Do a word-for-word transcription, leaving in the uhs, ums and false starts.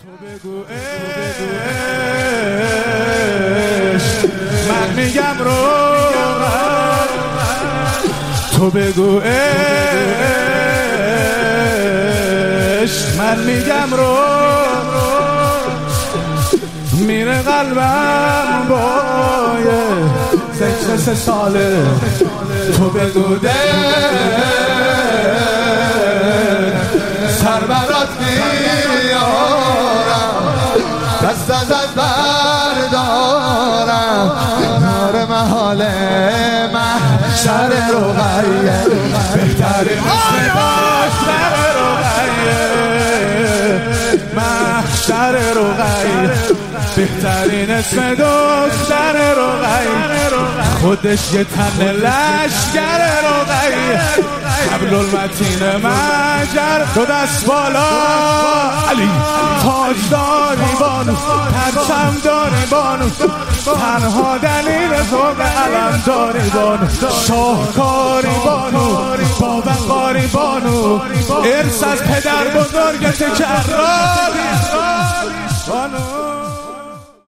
بگو عشق من میگم رو تو بگو عشق من میگم رو میره قلبم بایه ذکر سه ساله تو بگو ده سر برات میارم دست از از بردارم نار محال محشر رقیه بهترین اسم محشر رقیه محشر رقیه بهترین اسم دختر رقیه خودش یه تن لشگر رقیه قبل المتین مجر دو دست بالا علی تاج داری بانو پرچم داری بانو تنها دلیل ذوق علم داری بانو شاهکاری بانو باوقاری بانو ارث از پدر بزرگت کراری بانو